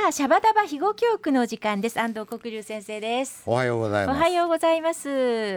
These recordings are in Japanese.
あシャバダバ肥後教育のお時間です。安藤国龍先生です。 おはようございます。 おはようございます。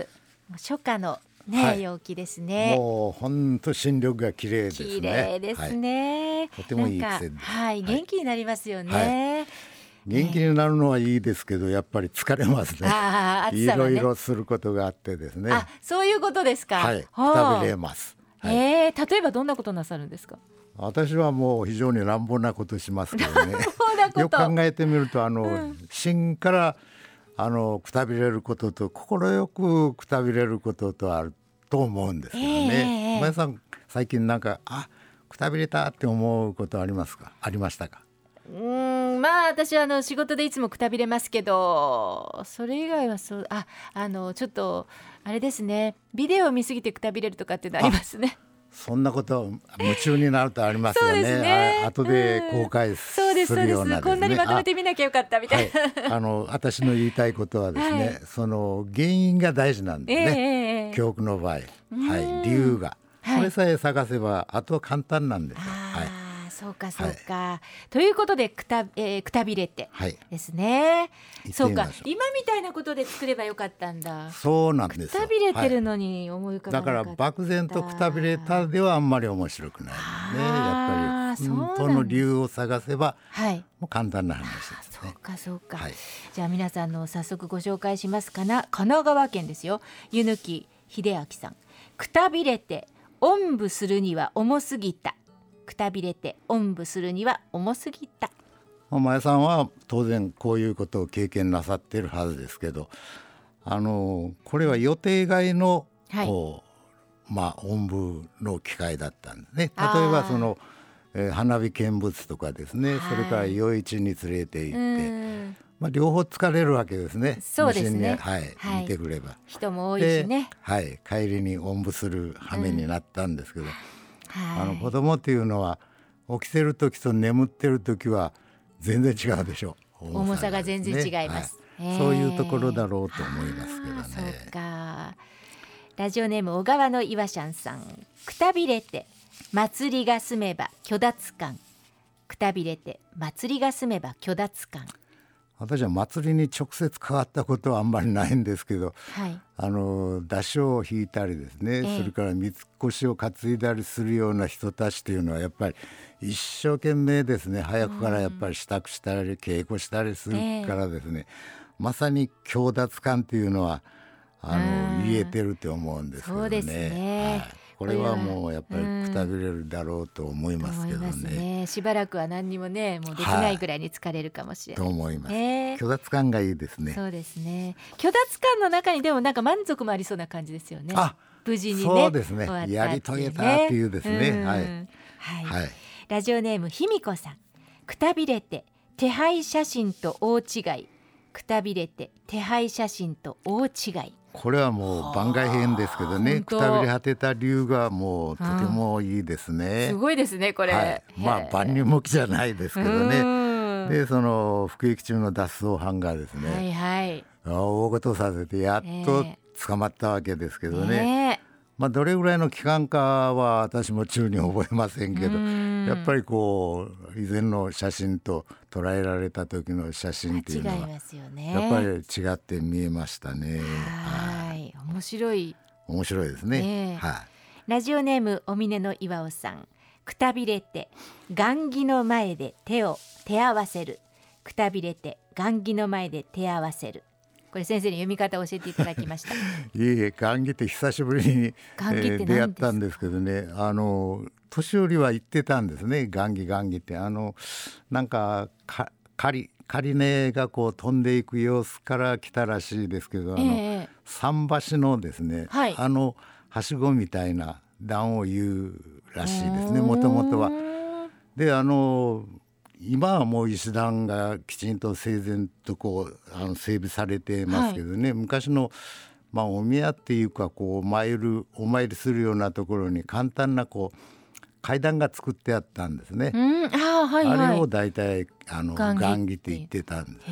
初夏のね、 はい、 陽気ですね。 もう本当新緑が綺麗ですね。 綺麗ですね、 とてもいい季節です。 元気になりますよね。 元気になるのはいいですけど、やっぱり疲れますね。 暑さはね、 いろいろすることがあってですね。 そういうことですか。 はい、くたびれます。 例えばどんなことなさるんですか。 私はもう非常に乱暴なことしますけどね。よく考えてみると芯からくたびれることと快くくたびれることとあると思うんですけどね。皆さん最近なんかくたびれたって思うことありますか？ありましたか？ 私は仕事でいつもくたびれますけど、それ以外はちょっとあれですね、ビデオを見すぎてくたびれるとかっていうのありますね。 そんなこと夢中になるとありますよね。 そうですね、 後で後悔するようなですね。 こんなにまとめてみなきゃよかったみたいな、 私の言いたいことはですね、その原因が大事なんですね。教育の場合、理由が、それさえ探せばあとは簡単なんですよ。 そうか、ということでくたびれてですね、そうか、今みたいなことで作ればよかったんだ。 そうなんですよ。 くたびれてるのに思い浮かばなかった。 だから漠然とくたびれたではあんまり面白くないね。やっぱり本当の理由を探せば、もう簡単な話ですね。 そうか、じゃあ皆さんの早速ご紹介しますかな。神奈川県ですよ。湯貫秀明さん。くたびれておんぶするには重すぎた。くたびれておんぶするには重すぎた。 前さんは当然こういうことを経験なさっているはずですけど、これは予定外の、おんぶの機会だったんですね。例えば花火見物とかですね、それから夜市に連れて行って、両方疲れるわけですね。 そうですね、 見てくれば人も多いしね。 帰りにおんぶする羽目になったんですけど、子供っていうのは起きてる時と眠ってる時は全然違うでしょう。 重さが全然違います。 そういうところだろうと思いますけどね。 そうか。ラジオネーム小川の岩シャンさん。くたびれて祭りが済めば虚脱感。くたびれて祭りが済めば虚脱感。 私は祭りに直接関わったことはあんまりないんですけど、出しを引いたりですね、それから三越を担いだりするような人たちというのはやっぱり一生懸命ですね、早くからやっぱり支度したり稽古したりするからですね、まさに強奪感というのは言えてると思うんですけどね。 そうですね、 これはもうやっぱりくたびれるだろうと思いますけどね。 しばらくは何にもね、もうできないぐらいに疲れるかもしれない、 と思います。虚脱感がいいですね。 そうですね。虚脱感の中にでもなんか満足もありそうな感じですよね。無事にね。 そうですね。やり遂げたっていうですね。 ラジオネームひみこさん。くたびれて手配写真と大違い。くたびれて手配写真と大違い。 これはもう番外編ですけどね、くたびれ果てた理由がもうとてもいいですね。 すごいですねこれ。 万人向きじゃないですけどね。で服役中の脱走犯がですね、大事させてやっと捕まったわけですけどね。どれぐらいの期間かは私も中に覚えませんけど、やっぱり以前の写真と捉えられた時の写真っていうのはやっぱり違って見えましたね。 面白いですね。 ラジオネームおみねの岩尾さん。くたびれて雁木の前で手合わせる。くたびれて雁木の前で手合わせる。これ先生に読み方を教えていただきました。 雁木って久しぶりに、出会ったんですけどね、年寄りは言ってたんですね。雁木ってなんか仮根が飛んでいく様子から来たらしいですけど、桟橋のですね、はしごみたいな段を言うらしいですね、もともとは。で今はもう石段がきちんと整然と整備されてますけどね、昔のお宮っていうかお参りするようなところに簡単な階段が作ってあったんですね。あれをだいたい雁木って言ってたんです。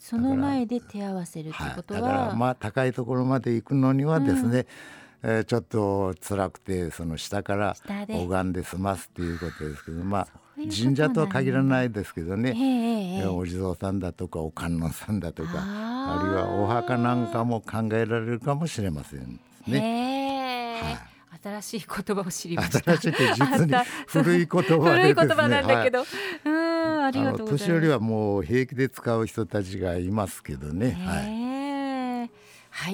その前で手合わせるってことは、 だから高いところまで行くのにはですね、ちょっと辛くてその下から拝んで済ますっていうことですけど、 神社とは限らないですけどね、 おお地蔵さんだとかお観音さんだとか、あるいはお墓なんかも考えられるかもしれませんね。 新しい言葉を知りました。 新しいって実に古い言葉でですね。 古い言葉なんだけど、ありがとうございます。 年寄りはもう平気で使う人たちがいますけどね。 はい、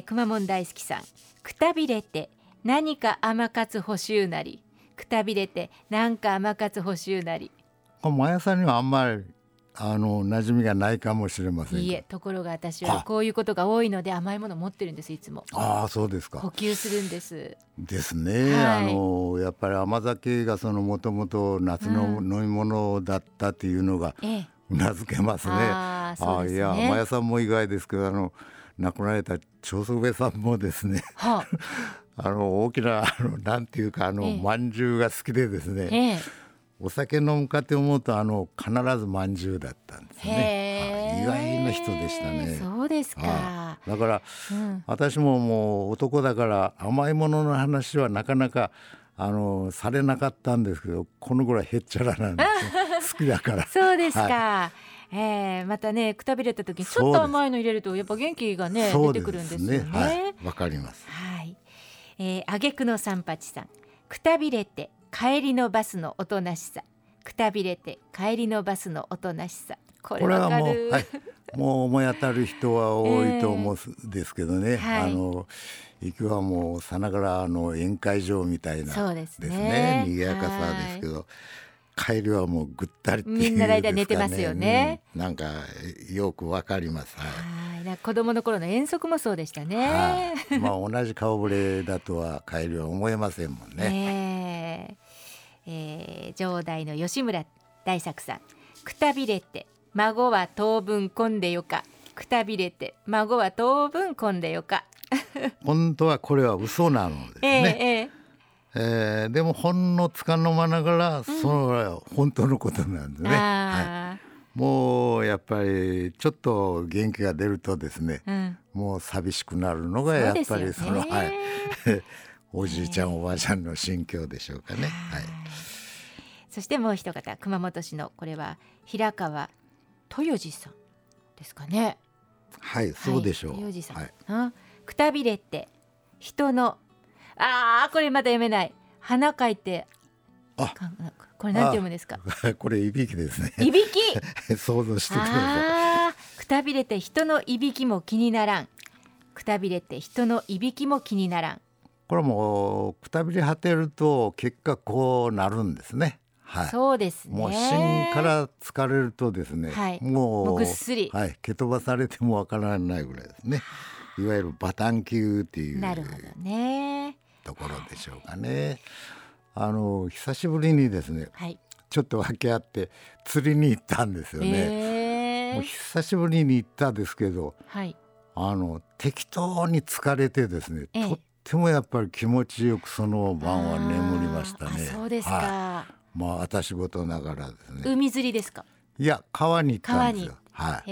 くまモン大好きさん、くたびれて何か甘かつ補修なり、くたびれて何か甘かつ補修なり。 マヤさんにはあんまり馴染みがないかもしれません。 いいえ、ところが私はこういうことが多いので甘いもの持ってるんです。いつも。 そうですか。 補給するんですですね。やっぱり甘酒がもともと夏の飲み物だったっていうのがうなずけますね。 そうですね。 いや、マヤさんも意外ですけど亡くなられた長宗部さんもですね、大きななんていうかまんじゅうが好きでですね、お酒飲むかって思うと必ずまんじゅうだったんですね。意外な人でしたね。 そうですか。 だから、私ももう男だから甘いものの話はなかなかされなかったんですけど、このぐらいへっちゃらなんです好きだからそうですか。またね、くたびれた時にちょっと甘いの入れるとやっぱ元気がね出てくるんですよね。 わかります。 あげくの三八さん、くたびれて帰りのバスのおとなしさ、くたびれて帰りのバスのおとなしさ。これわかる。 もう思い当たる人は多いと思うんですけどね、行きはもうさながら宴会場みたいなですね、賑やかさですけど、帰りはもうぐったりっていうですかね、 みんなの間寝てますよね。 なんかよくわかります。 子供の頃の遠足もそうでしたね。 同じ顔ぶれだとは帰りは思えませんもんね。 上代の吉村大作さん、くたびれて孫は当分混んでよか、くたびれて孫は当分混んでよか。 本当はこれは嘘なのですね。でもほんのつかの間ながらそれは本当のことなんですね。もうやっぱりちょっと元気が出るとですね、もう寂しくなるのがやっぱりおじいちゃんおばあちゃんの心境でしょうかね。 そしてもう一方、熊本市のこれは平川豊次さんですかね。 そうでしょう。 豊次さん、くたびれて人のこれまた読めない、花書いてこれなんて読むんですか。 これいびきですね。 いびき想像してください。くたびれて人のいびきも気にならん、くたびれて人のいびきも気にならん。 これもくたびれ果てると結果こうなるんですね。 そうですね。 もう芯から疲れるとですね、もうぐっすり、 蹴飛ばされてもわからないぐらいですね。いわゆるバタン級っていうところでしょうかね。久しぶりにですね、ちょっと訳あって釣りに行ったんですよね。もう久しぶりに行ったですけど、適当に疲れてですね、とってもやっぱり気持ちよくその晩は眠りましたね。 そうですか。 私事ながらですね。 海釣りですか。 いや、川に行ったんですよ。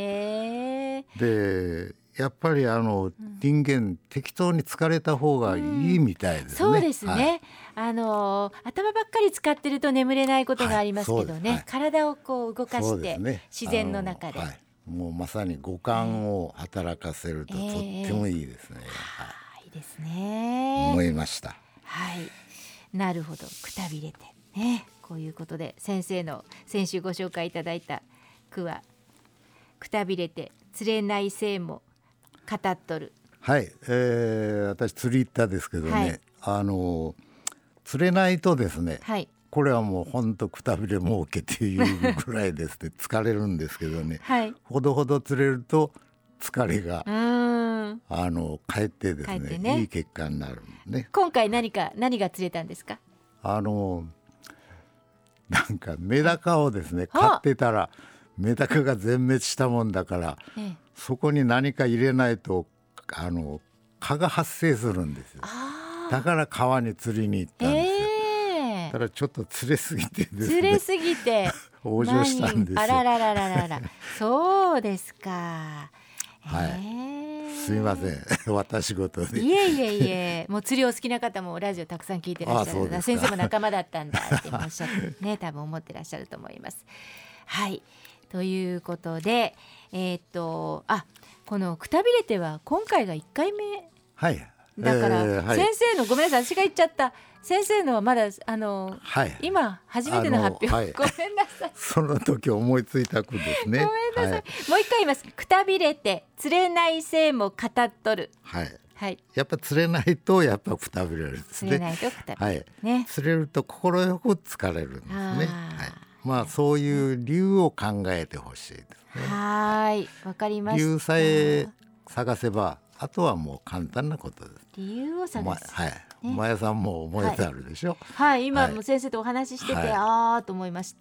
でやっぱり人間適当に疲れた方がいいみたいですね。 そうですね。頭ばっかり使ってると眠れないことがありますけどね、体をこう動かして自然の中で、 もうまさに五感を働かせるととってもいいですね。 いいですね。 思いました。 なるほど、くたびれてね。こういうことで先生の先週ご紹介いただいた句は、くたびれて釣れないせいも語っとる。 私釣り行ったですけどね、釣れないとですね、これはもうほんとくたびれ儲けっていうぐらいですね疲れるんですけどね、ほどほど釣れると疲れが帰ってですね、いい結果になるね。 今回何が釣れたんですか。 なんかメダカをですね飼ってたらメダカが全滅したもんだから、そこに何か入れないと蚊が発生するんですよ。だから川に釣りに行ったんですよ。ただちょっと釣れすぎてですね、 釣れすぎて往生したんですよ。 あららららららそうですか。 すいません私事で。 いえいえいえ、もう釣りお好きな方もラジオたくさん聞いてらっしゃるから、先生も仲間だったんだっておっしゃってね多分思ってらっしゃると思います。はい、ということでこのくたびれては今回が1回目、 はい、 だから、先生のごめんなさい私が言っちゃった、先生のはまだ今初めての発表、ごめんなさいその時思いついた句ですね。 ごめんなさい、もう一回言います。くたびれて釣れないせいも語っとる。やっぱ釣れないとやっぱくたびれるんですね。 釣れないとくたびれる、 釣れると心よく疲れるんですね。そういう理由を考えてほしいですね。 わかりました。 理由さえ探せばあとはもう簡単なことです。 理由を探す。 まやさんも思いてあるでしょ。 今も先生とお話ししてて、と思いました。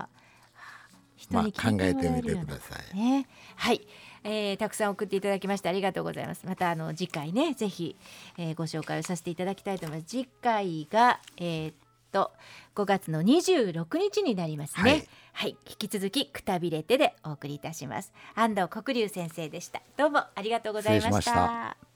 人に聞いてもらえるような、 考えてみてください。たくさん送っていただきましてありがとうございます。また次回ねぜひ、ご紹介をさせていただきたいと思います。次回が5月の26日になりますね。引き続きくたびれてでお送りいたします。安藤国龍先生でした。どうもありがとうございました。